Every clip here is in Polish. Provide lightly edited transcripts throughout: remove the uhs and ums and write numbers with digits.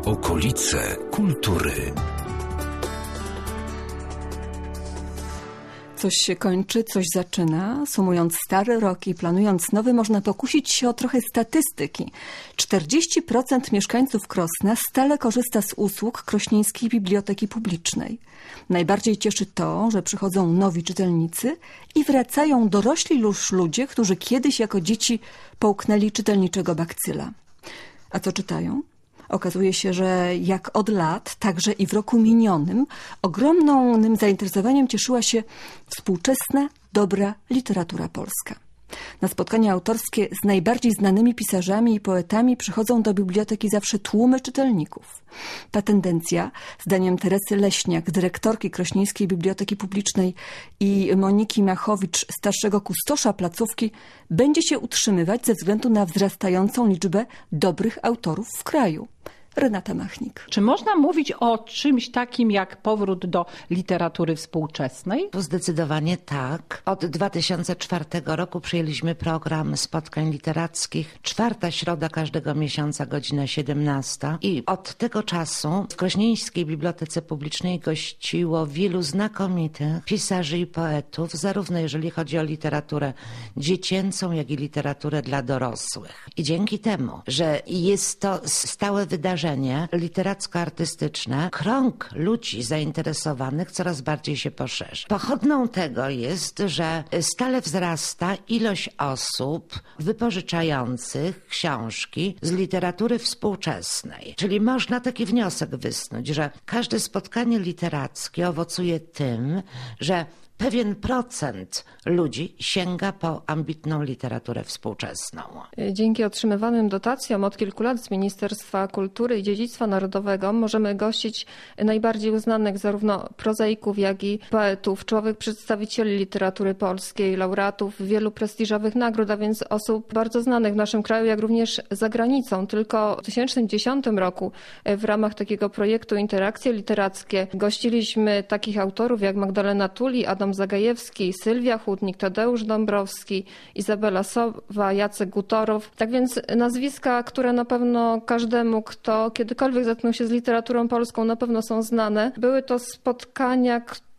Okolice kultury. Coś się kończy, coś zaczyna. Sumując stary rok i planując nowy, można pokusić się o trochę statystyki. 40% mieszkańców Krosna stale korzysta z usług Krośnieńskiej Biblioteki Publicznej. Najbardziej cieszy to, że przychodzą nowi czytelnicy i wracają dorośli już ludzie, którzy kiedyś jako dzieci połknęli czytelniczego bakcyla. A co czytają? Okazuje się, że jak od lat, także i w roku minionym, ogromnym zainteresowaniem cieszyła się współczesna, dobra literatura polska. Na spotkania autorskie z najbardziej znanymi pisarzami i poetami przychodzą do biblioteki zawsze tłumy czytelników. Ta tendencja, zdaniem Teresy Leśniak, dyrektorki Krośnieńskiej Biblioteki Publicznej i Moniki Machowicz, starszego kustosza placówki, będzie się utrzymywać ze względu na wzrastającą liczbę dobrych autorów w kraju. Renata Machnik. Czy można mówić o czymś takim jak powrót do literatury współczesnej? Zdecydowanie tak. Od 2004 roku przyjęliśmy program spotkań literackich. 4. środa każdego miesiąca, godzina 17. I od tego czasu w Krośnieńskiej Bibliotece Publicznej gościło wielu znakomitych pisarzy i poetów, zarówno jeżeli chodzi o literaturę dziecięcą, jak i literaturę dla dorosłych. I dzięki temu, że jest to stałe wydarzenie literacko-artystyczne, krąg ludzi zainteresowanych coraz bardziej się poszerza. Pochodną tego jest, że stale wzrasta ilość osób wypożyczających książki z literatury współczesnej. Czyli można taki wniosek wysnuć, że każde spotkanie literackie owocuje tym, że pewien procent ludzi sięga po ambitną literaturę współczesną. Dzięki otrzymywanym dotacjom od kilku lat z Ministerstwa Kultury i Dziedzictwa Narodowego możemy gościć najbardziej uznanych zarówno prozaików, jak i poetów, czołowych przedstawicieli literatury polskiej, laureatów wielu prestiżowych nagród, a więc osób bardzo znanych w naszym kraju, jak również za granicą. Tylko w 2010 roku w ramach takiego projektu Interakcje Literackie gościliśmy takich autorów jak Magdalena Tuli, Adam Zagajewski, Sylwia Hutnik, Tadeusz Dąbrowski, Izabela Sowa, Jacek Gutorow. Tak więc nazwiska, które na pewno każdemu, kto kiedykolwiek zetknął się z literaturą polską, na pewno są znane. Były to spotkania,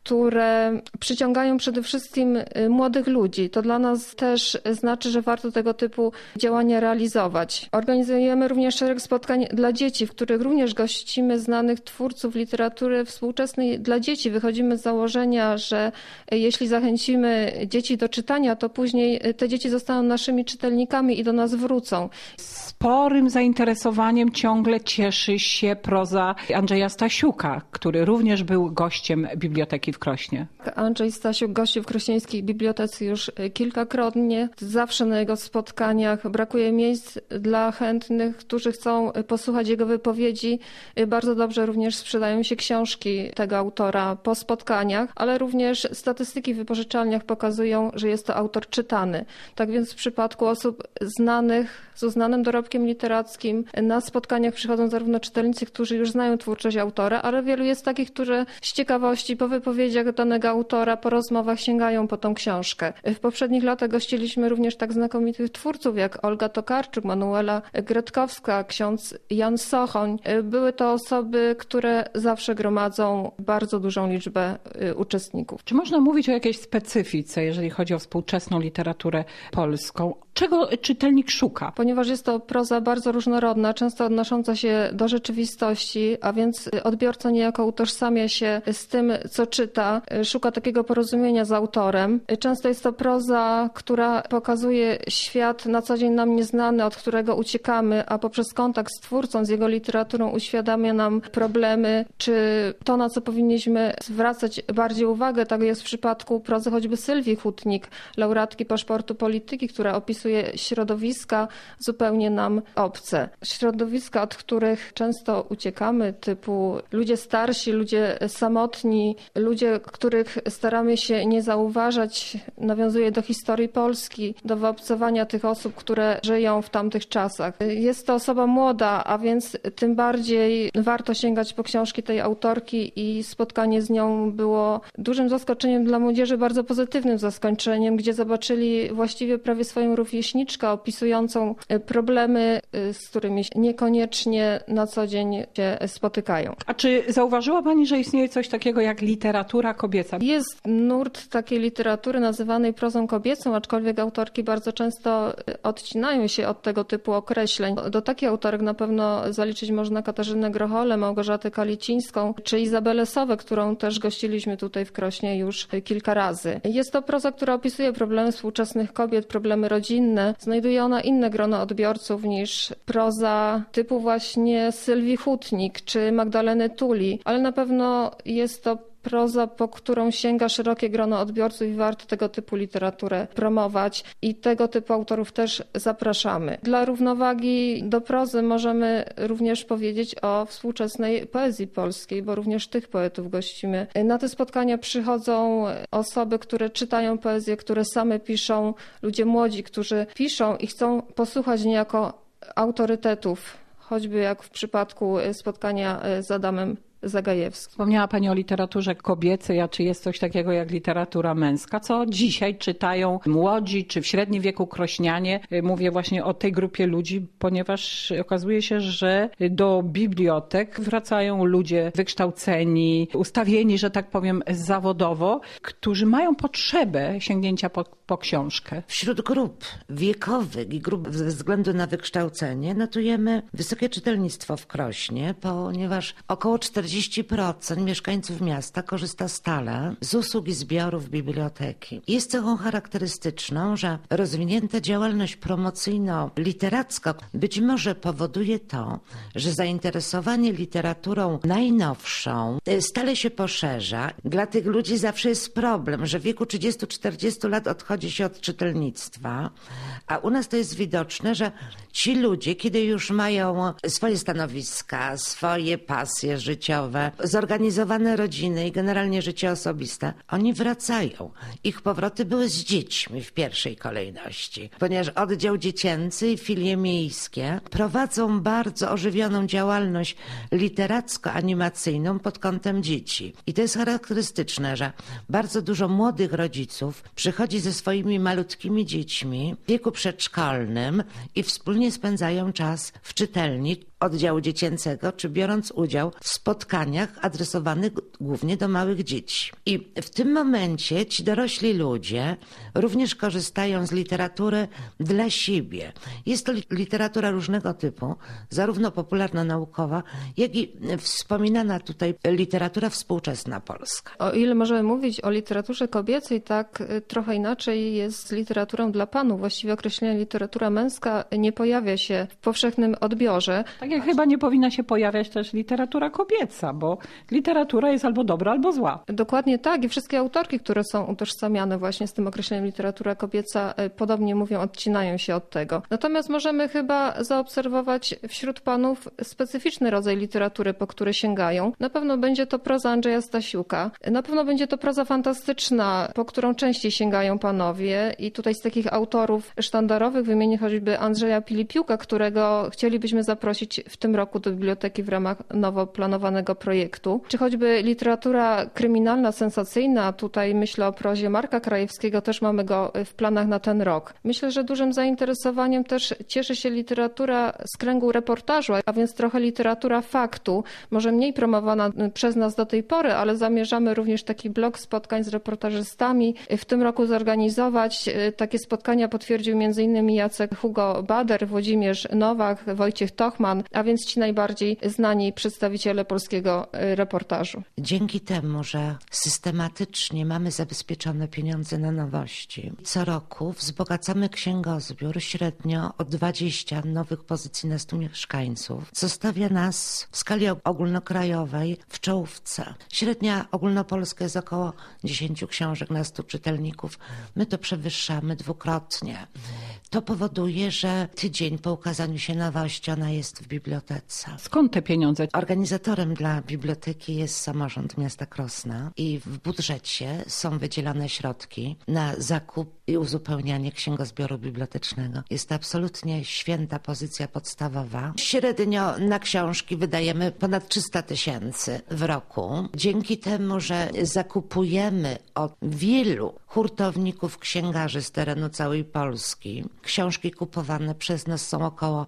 które przyciągają przede wszystkim młodych ludzi. To dla nas też znaczy, że warto tego typu działania realizować. Organizujemy również szereg spotkań dla dzieci, w których również gościmy znanych twórców literatury współczesnej dla dzieci. Wychodzimy z założenia, że jeśli zachęcimy dzieci do czytania, to później te dzieci zostaną naszymi czytelnikami i do nas wrócą. Sporym zainteresowaniem ciągle cieszy się proza Andrzeja Stasiuka, który również był gościem biblioteki w Krośnie. Andrzej Stasiuk gościł w Krośnieńskiej Bibliotece już kilkakrotnie. Zawsze na jego spotkaniach brakuje miejsc dla chętnych, którzy chcą posłuchać jego wypowiedzi. Bardzo dobrze również sprzedają się książki tego autora po spotkaniach, ale również statystyki w wypożyczalniach pokazują, że jest to autor czytany. Tak więc w przypadku osób znanych, z uznanym dorobkiem literackim, na spotkaniach przychodzą zarówno czytelnicy, którzy już znają twórczość autora, ale wielu jest takich, którzy z ciekawości po wypowiedziach danego autora, po rozmowach sięgają po tą książkę. W poprzednich latach gościliśmy również tak znakomitych twórców jak Olga Tokarczuk, Manuela Gretkowska, ksiądz Jan Sochoń. Były to osoby, które zawsze gromadzą bardzo dużą liczbę uczestników. Czy można mówić o jakiejś specyfice, jeżeli chodzi o współczesną literaturę polską? Czego czytelnik szuka? Ponieważ jest to proza bardzo różnorodna, często odnosząca się do rzeczywistości, a więc odbiorca niejako utożsamia się z tym, co czyta, szuka takiego porozumienia z autorem. Często jest to proza, która pokazuje świat na co dzień nam nieznany, od którego uciekamy, a poprzez kontakt z twórcą, z jego literaturą uświadamia nam problemy, czy to, na co powinniśmy zwracać bardziej uwagę. Tak jest w przypadku prozy choćby Sylwii Hutnik, laureatki Paszportu Polityki, która opisuje środowiska zupełnie nam obce. Środowiska, od których często uciekamy, typu ludzie starsi, ludzie samotni, ludzie ludzie, których staramy się nie zauważać, nawiązuje do historii Polski, do wyobcowania tych osób, które żyją w tamtych czasach. Jest to osoba młoda, a więc tym bardziej warto sięgać po książki tej autorki i spotkanie z nią było dużym zaskoczeniem dla młodzieży, bardzo pozytywnym zaskoczeniem, gdzie zobaczyli właściwie prawie swoją rówieśniczkę opisującą problemy, z którymi niekoniecznie na co dzień się spotykają. A czy zauważyła Pani, że istnieje coś takiego jak literatura kobieca? Jest nurt takiej literatury nazywanej prozą kobiecą, aczkolwiek autorki bardzo często odcinają się od tego typu określeń. Do takich autorek na pewno zaliczyć można Katarzynę Grocholę, Małgorzatę Kalicińską czy Izabelę Sowę, którą też gościliśmy tutaj w Krośnie już kilka razy. Jest to proza, która opisuje problemy współczesnych kobiet, problemy rodzinne. Znajduje ona inne grono odbiorców niż proza typu właśnie Sylwii Hutnik czy Magdaleny Tuli, ale na pewno jest to proza, po którą sięga szerokie grono odbiorców i warto tego typu literaturę promować i tego typu autorów też zapraszamy. Dla równowagi do prozy możemy również powiedzieć o współczesnej poezji polskiej, bo również tych poetów gościmy. Na te spotkania przychodzą osoby, które czytają poezję, które same piszą, ludzie młodzi, którzy piszą i chcą posłuchać niejako autorytetów, choćby jak w przypadku spotkania z Adamem Zagajewskim. Wspomniała Pani o literaturze kobiecej, a czy jest coś takiego jak literatura męska? Co dzisiaj czytają młodzi czy w średnim wieku krośnianie? Mówię właśnie o tej grupie ludzi, ponieważ okazuje się, że do bibliotek wracają ludzie wykształceni, ustawieni, że tak powiem, zawodowo, którzy mają potrzebę sięgnięcia po książkę. Wśród grup wiekowych i grup ze względu na wykształcenie notujemy wysokie czytelnictwo w Krośnie, ponieważ około 40% mieszkańców miasta korzysta stale z usług i zbiorów biblioteki. Jest cechą charakterystyczną, że rozwinięta działalność promocyjno-literacka być może powoduje to, że zainteresowanie literaturą najnowszą stale się poszerza. Dla tych ludzi zawsze jest problem, że w wieku 30-40 lat odchodzi się od czytelnictwa, a u nas to jest widoczne, że ci ludzie, kiedy już mają swoje stanowiska, swoje pasje życiowe, zorganizowane rodziny i generalnie życie osobiste, oni wracają. Ich powroty były z dziećmi w pierwszej kolejności, ponieważ oddział dziecięcy i filie miejskie prowadzą bardzo ożywioną działalność literacko-animacyjną pod kątem dzieci. I to jest charakterystyczne, że bardzo dużo młodych rodziców przychodzi ze swoimi malutkimi dziećmi w wieku przedszkolnym i wspólnie spędzają czas w czytelni oddziału dziecięcego, czy biorąc udział w spotkaniach adresowanych głównie do małych dzieci. I w tym momencie ci dorośli ludzie również korzystają z literatury dla siebie. Jest to literatura różnego typu, zarówno popularno-naukowa, jak i wspominana tutaj literatura współczesna polska. O ile możemy mówić o literaturze kobiecej, tak trochę inaczej jest z literaturą dla panów. Właściwie określenie literatura męska nie pojawia się w powszechnym odbiorze. Tak jak chyba nie powinna się pojawiać też literatura kobieca, bo literatura jest albo dobra, albo zła. Dokładnie tak i wszystkie autorki, które są utożsamiane właśnie z tym określeniem literatura kobieca, podobnie mówią, odcinają się od tego. Natomiast możemy chyba zaobserwować wśród panów specyficzny rodzaj literatury, po który sięgają. Na pewno będzie to proza Andrzeja Stasiuka. Na pewno będzie to proza fantastyczna, po którą częściej sięgają panowie i tutaj z takich autorów sztandarowych wymienię choćby Andrzeja Pilipiuka, którego chcielibyśmy zaprosić w tym roku do biblioteki w ramach nowo planowanego projektu. Czy choćby literatura kryminalna, sensacyjna, tutaj myślę o prozie Marka Krajewskiego, też mamy go w planach na ten rok. Myślę, że dużym zainteresowaniem też cieszy się literatura z kręgu reportażu, a więc trochę literatura faktu, może mniej promowana przez nas do tej pory, ale zamierzamy również taki blok spotkań z reportażystami w tym roku zorganizować. Takie spotkania potwierdził m.in. Jacek Hugo Bader, Włodzimierz Nowak, Wojciech Tochman, a więc ci najbardziej znani przedstawiciele polskiego reportażu. Dzięki temu, że systematycznie mamy zabezpieczone pieniądze na nowości, co roku wzbogacamy księgozbiór średnio o 20 nowych pozycji na 100 mieszkańców, co stawia nas w skali ogólnokrajowej w czołówce. Średnia ogólnopolska jest około 10 książek na 100 czytelników. My to przewyższamy dwukrotnie. To powoduje, że tydzień po ukazaniu się nowości ona jest w bibliotece. Skąd te pieniądze? Organizatorem dla biblioteki jest samorząd miasta Krosna i w budżecie są wydzielone środki na zakup i uzupełnianie księgozbioru bibliotecznego. Jest to absolutnie święta pozycja podstawowa. Średnio na książki wydajemy ponad 300 000 w roku. Dzięki temu, że zakupujemy od wielu hurtowników księgarzy z terenu całej Polski, książki kupowane przez nas są około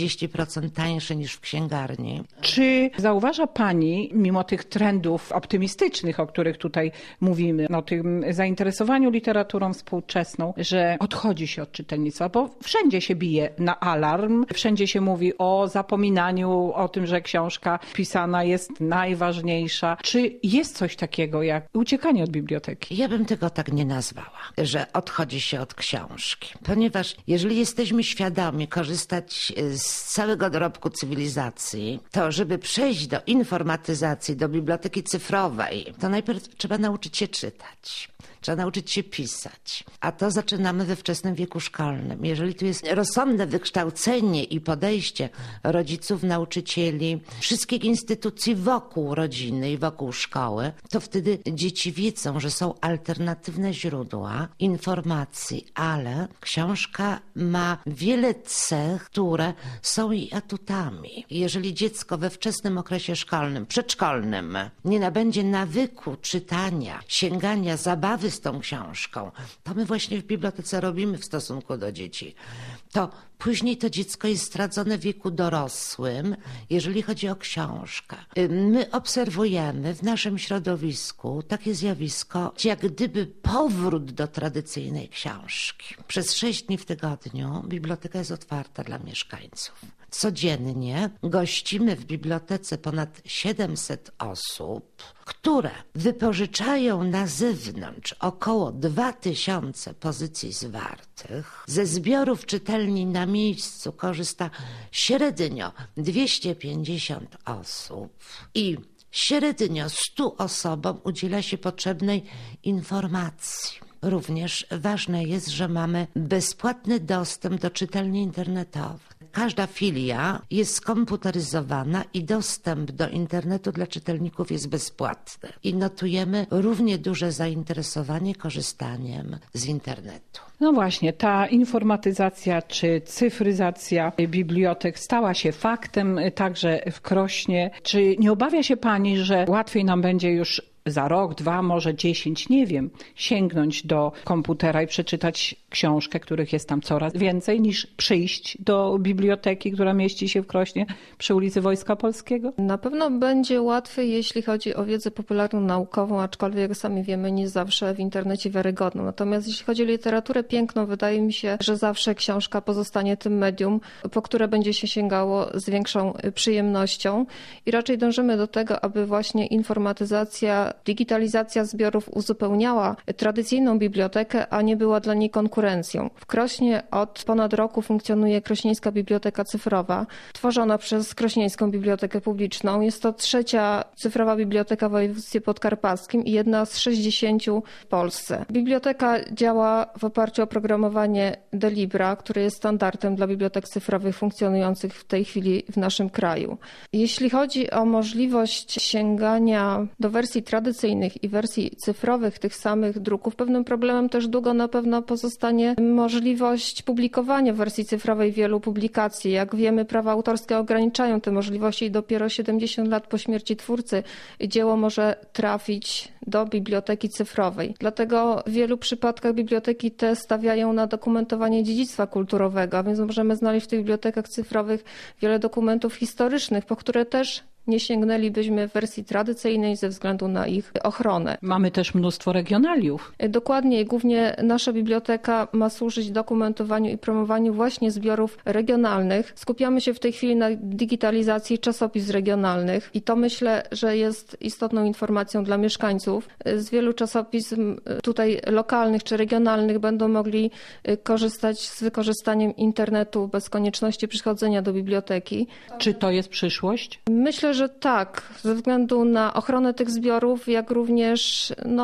30% tańsze niż w księgarni. Czy zauważa Pani, mimo tych trendów optymistycznych, o których tutaj mówimy, o tym zainteresowaniu literaturą współczesną, że odchodzi się od czytelnictwa, bo wszędzie się bije na alarm, wszędzie się mówi o zapominaniu, o tym, że książka pisana jest najważniejsza. Czy jest coś takiego jak uciekanie od biblioteki? Ja bym tego tak nie nazwała, że odchodzi się od książki. Ponieważ jeżeli jesteśmy świadomi korzystać z całego dorobku cywilizacji, to żeby przejść do informatyzacji, do biblioteki cyfrowej, to najpierw trzeba nauczyć się czytać. Trzeba nauczyć się pisać. A to zaczynamy we wczesnym wieku szkolnym. Jeżeli tu jest rozsądne wykształcenie i podejście rodziców, nauczycieli, wszystkich instytucji wokół rodziny i wokół szkoły, to wtedy dzieci wiedzą, że są alternatywne źródła informacji, ale książka ma wiele cech, które są jej atutami. Jeżeli dziecko we wczesnym okresie szkolnym, przedszkolnym nie nabędzie nawyku czytania, sięgania, zabawy z tą książką, to my właśnie w bibliotece robimy w stosunku do dzieci, to później to dziecko jest stracone w wieku dorosłym, jeżeli chodzi o książkę. My obserwujemy w naszym środowisku takie zjawisko, jak gdyby powrót do tradycyjnej książki. Przez 6 dni w tygodniu biblioteka jest otwarta dla mieszkańców. Codziennie gościmy w bibliotece ponad 700 osób, które wypożyczają na zewnątrz około 2000 pozycji zwartych. Ze zbiorów czytelni na miejscu korzysta średnio 250 osób i średnio 100 osobom udziela się potrzebnej informacji. Również ważne jest, że mamy bezpłatny dostęp do czytelni internetowych. Każda filia jest skomputeryzowana i dostęp do internetu dla czytelników jest bezpłatny. I notujemy równie duże zainteresowanie korzystaniem z internetu. No właśnie, ta informatyzacja czy cyfryzacja bibliotek stała się faktem także w Krośnie. Czy nie obawia się Pani, że łatwiej nam będzie już za rok, 2, może 10, nie wiem, sięgnąć do komputera i przeczytać książkę, których jest tam coraz więcej, niż przyjść do biblioteki, która mieści się w Krośnie przy ulicy Wojska Polskiego? Na pewno będzie łatwiej, jeśli chodzi o wiedzę popularną, naukową, aczkolwiek jak sami wiemy, nie zawsze w internecie wiarygodną. Natomiast jeśli chodzi o literaturę piękną, wydaje mi się, że zawsze książka pozostanie tym medium, po które będzie się sięgało z większą przyjemnością i raczej dążymy do tego, aby właśnie informatyzacja, digitalizacja zbiorów uzupełniała tradycyjną bibliotekę, a nie była dla niej konkurencją. W Krośnie od ponad roku funkcjonuje Krośnieńska Biblioteka Cyfrowa, tworzona przez Krośnieńską Bibliotekę Publiczną. Jest to 3. cyfrowa biblioteka w województwie podkarpackim i jedna z 60 w Polsce. Biblioteka działa w oparciu o oprogramowanie Delibra, które jest standardem dla bibliotek cyfrowych funkcjonujących w tej chwili w naszym kraju. Jeśli chodzi o możliwość sięgania do wersji tradycyjnych i wersji cyfrowych tych samych druków, pewnym problemem też długo na pewno pozostanie możliwość publikowania w wersji cyfrowej wielu publikacji. Jak wiemy, prawa autorskie ograniczają te możliwości i dopiero 70 lat po śmierci twórcy dzieło może trafić do biblioteki cyfrowej. Dlatego w wielu przypadkach biblioteki te stawiają na dokumentowanie dziedzictwa kulturowego, a więc możemy znaleźć w tych bibliotekach cyfrowych wiele dokumentów historycznych, po które też nie sięgnęlibyśmy w wersji tradycyjnej ze względu na ich ochronę. Mamy też mnóstwo regionaliów. Dokładnie, głównie nasza biblioteka ma służyć dokumentowaniu i promowaniu właśnie zbiorów regionalnych. Skupiamy się w tej chwili na digitalizacji czasopism regionalnych i to myślę, że jest istotną informacją dla mieszkańców. Z wielu czasopism tutaj lokalnych czy regionalnych będą mogli korzystać z wykorzystaniem internetu bez konieczności przychodzenia do biblioteki. Czy to jest przyszłość? Myślę, że tak, ze względu na ochronę tych zbiorów, jak również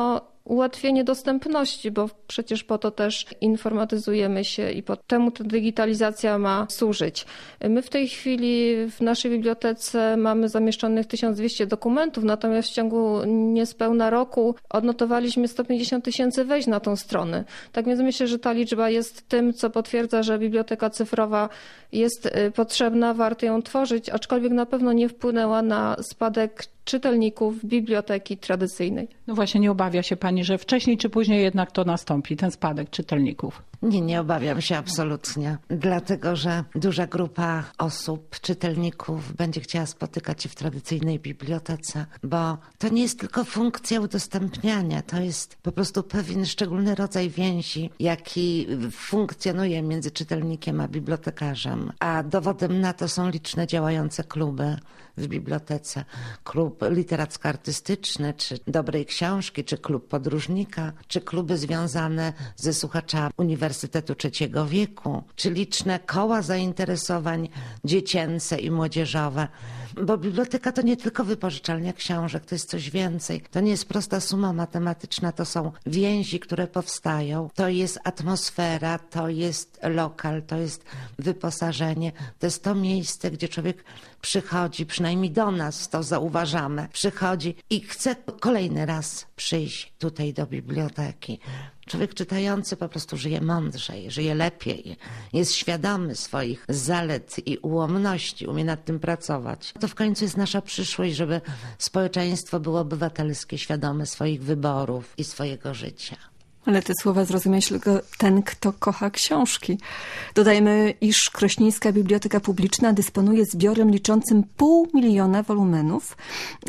ułatwienie dostępności, bo przecież po to też informatyzujemy się i po temu ta digitalizacja ma służyć. My w tej chwili w naszej bibliotece mamy zamieszczonych 1200 dokumentów, natomiast w ciągu niespełna roku odnotowaliśmy 150 000 wejść na tą stronę. Tak więc myślę, że ta liczba jest tym, co potwierdza, że biblioteka cyfrowa jest potrzebna, warto ją tworzyć, aczkolwiek na pewno nie wpłynęła na spadek czytelników biblioteki tradycyjnej. No właśnie, nie obawia się pani, że wcześniej czy później jednak to nastąpi, ten spadek czytelników? Nie obawiam się absolutnie, dlatego że duża grupa osób, czytelników będzie chciała spotykać się w tradycyjnej bibliotece, bo to nie jest tylko funkcja udostępniania, to jest po prostu pewien szczególny rodzaj więzi, jaki funkcjonuje między czytelnikiem a bibliotekarzem, a dowodem na to są liczne działające kluby w bibliotece. Klub literacko-artystyczny, czy dobrej książki, czy klub podróżnika, czy kluby związane ze słuchaczami Uniwersytetu Trzeciego Wieku, czy liczne koła zainteresowań dziecięce i młodzieżowe. Bo biblioteka to nie tylko wypożyczalnia książek, to jest coś więcej. To nie jest prosta suma matematyczna, to są więzi, które powstają. To jest atmosfera, to jest lokal, to jest wyposażenie. To jest to miejsce, gdzie człowiek przychodzi, przynajmniej do nas to zauważamy, przychodzi i chce kolejny raz przyjść tutaj do biblioteki. Człowiek czytający po prostu żyje mądrzej, żyje lepiej, jest świadomy swoich zalet i ułomności, umie nad tym pracować. To w końcu jest nasza przyszłość, żeby społeczeństwo było obywatelskie, świadome swoich wyborów i swojego życia. Ale te słowa zrozumie tylko ten, kto kocha książki. Dodajmy, iż Krośnieńska Biblioteka Publiczna dysponuje zbiorem liczącym 500 000 wolumenów,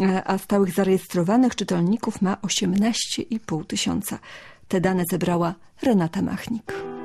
a stałych zarejestrowanych czytelników ma 18 500. Te dane zebrała Renata Machnik.